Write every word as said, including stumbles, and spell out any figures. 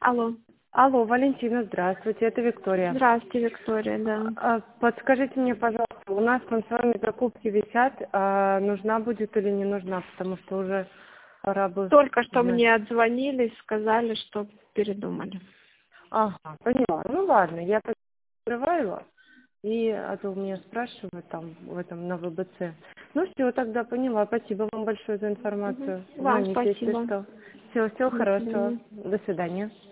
Алло. Алло, Валентина, здравствуйте, это Виктория. Здравствуйте, Виктория, да. А, Подскажите мне, пожалуйста, у нас там с вами закупки висят, а нужна будет или не нужна, потому что уже пора бы Только что знать. мне отзвонились, сказали, что передумали. Ага, поняла. Ну ладно, я так открываю его, и а то у меня спрашивают там в этом на вэ бэ цэ. Ну все, тогда поняла. Спасибо вам большое за Мгм. информацию. Вам Звоните, если спасибо. что. Все, всего До хорошего. свидания. До свидания.